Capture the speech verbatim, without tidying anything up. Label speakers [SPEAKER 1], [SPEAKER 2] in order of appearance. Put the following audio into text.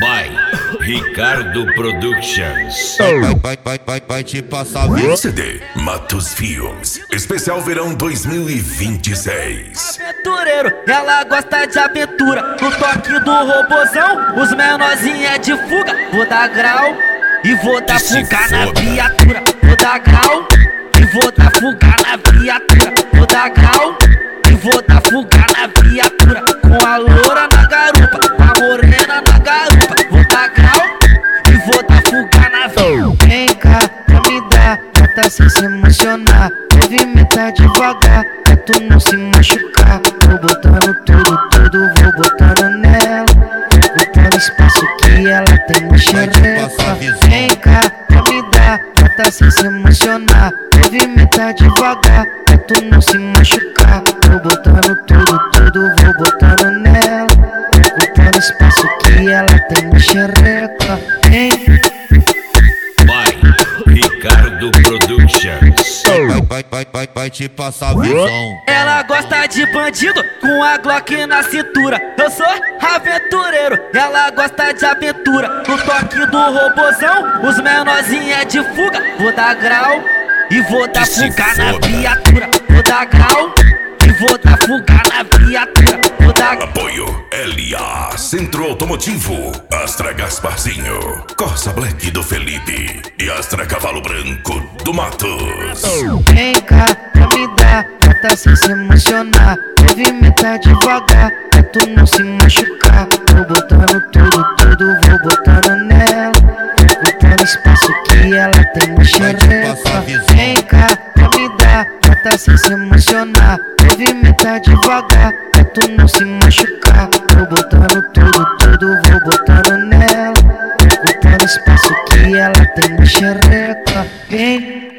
[SPEAKER 1] By Ricardo Productions.
[SPEAKER 2] Vai, vai, vai, vai, vai te passar vida.
[SPEAKER 3] C D Matos Filmes, especial verão dois mil e vinte e seis.
[SPEAKER 4] Aventureiro, ela gosta de aventura. No toque do robozão, os menorzinhos é de fuga. Vou dar grau e vou dar fuga na viatura. Vou dar grau e vou dar fuga na viatura. Vou dar grau e vou dar fuga na viatura. Com a loura na garupa, com a morena na garupa. Vou dar grau e vou dar fuga na viatura.
[SPEAKER 5] Vem cá pra me dar, bota sem se emocionar. Movimenta devagar, pra tu não se machucar. Vou botando tudo, tudo, vou botando nela. Ocupando espaço que ela tem na xereca. Vem cá pra me dar, bota sem se emocionar. Movimenta devagar, pra tu não se machucar. Vou botando tudo, tudo, vou botando nela. Ocupando espaço que ela tem na xereca. Vem.
[SPEAKER 1] By Ricardo Productions.
[SPEAKER 2] Vai, vai, vai, vai, vai te passar visão.
[SPEAKER 4] Ela gosta de bandido com a Glock na cintura. Eu sou aventureiro, ela gosta de aventura. No toque do robozão, os menorzinhos é de fuga. Vou dar grau e vou dar fuga na viatura. Vou dar grau e vou dar fuga na viatura. Vou dar
[SPEAKER 3] Apoio L A Centro Automotivo, Astra Gasparzinho, Corsa Black do Felipe e Astra Cavalo Branco do Matos.
[SPEAKER 5] Vem cá pra me dar, bota sem se emocionar. Movimenta devagar, pra tu não se machucar. Vou botando tudo, tudo, vou botando nela. Ocupando espaço que ela tem na xereca. Vem cá pra me dar, bota sem se emocionar. Movimenta devagar, pra tu não se machucar. Vou botando tudo, tudo, vou botando nela. Ocupando espaço que ela tem na xereca. Vem.